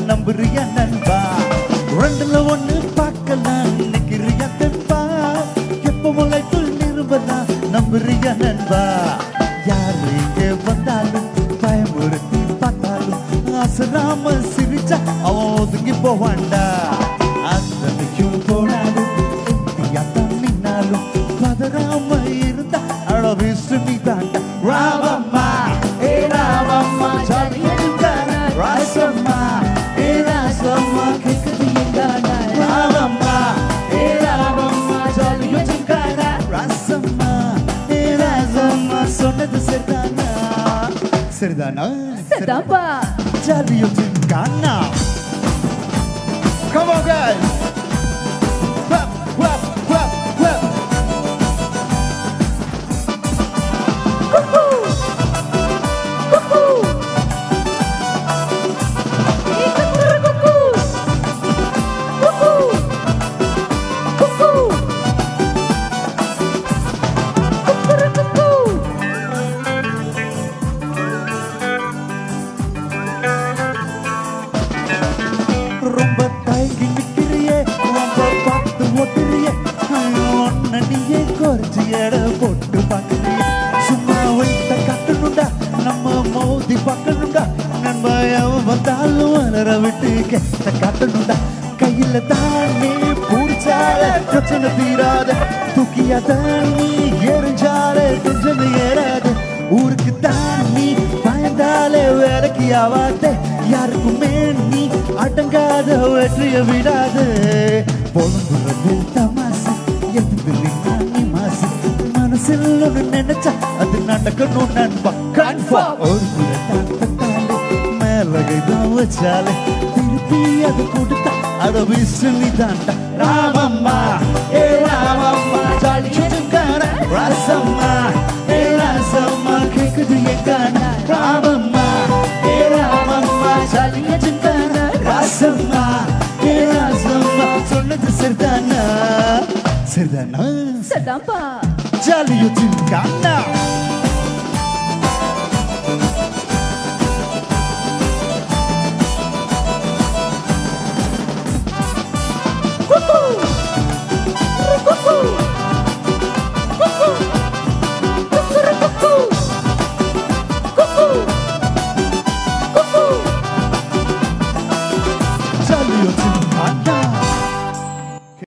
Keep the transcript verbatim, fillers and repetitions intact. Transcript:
நம்புறியா நண்பா ரெண்டுல ஒண்ணு பார்க்கலாம் நினைக்கிறியா தெம்பா எப்ப முளைக்குள் நிருபதான் நம்புறியா நண்பா யாரு இங்கே வந்தாலும் பயமுறுத்தி பார்த்தாலும் அசராம சிரிச்சா அவன் ஒதுங்கி போவான்டா அத்தனைக்கும் போனாலும் எப்படியாத்தான் நின்னாலும் பதறாம இருந்தா அழவிசு நீ தாண்டா ராமம்மா ஏ ராமம்மா ஜாலியா இருந்தானா ராசம்மா ஏ ராசம்மா கேக்குது எங்கானா ராமம்மா ஏ ராமம்மா ஜாலியா இருந்தானா ராசம்மா ஏ ராசம்மா சொன்னது சரிதானா சரிதானா சரிதாப்பா ஜாலியா இருந்தானா Come on guys clap clap clap clap ரொம்ப தயங்கி நிக்கிறியே ரொம்ப பார்த்து ஓட்டுறியே ஒன்ன நீயே குறைச்சி எடை போட்டு பார்க்கறியே சும்மா வைத்த கட்டணுண்டா நம்ம மோதி பார்க்கணுண்டா நண்பயம் வந்தாலும் வளர விட்டு கெட்ட காட்டணுண்டா கையில தானே பூடிச்சால பிரச்சனை தீராத தூக்கியா தானி எரிஞ்சாலே கொஞ்சம் ஏறாது ஊருக்கு தானி பயந்தாலே வேலைக்கு ஆவாதே யாருக்குமே நீ அடங்காத வெற்றிய விடாது பொழுங்குறது தமாசு எது நீ மாசு மனசில் ஒன்று நினைச்சா அது நடக்கணும் நண்பா கண்பா ஒரு குரட்டாலே மேலகைதான் வச்சாலே திருப்பி அது கொடுத்தா அத விசிலி தாண்டா ராமம்மா ஏ ராமம்மா ஜாலிச்சுக்கான ராசம்மா ஏ ராசம்மா கேக்குது எங்கானா ராமம்மா ஏ ராமம்மா ஜாலிச்சுக்கான ராசம்மா ஏ ராசம்மா சொன்னது சரிதானா சரிதானா சரிதாப்பா ஜாலிச்சுக்கானா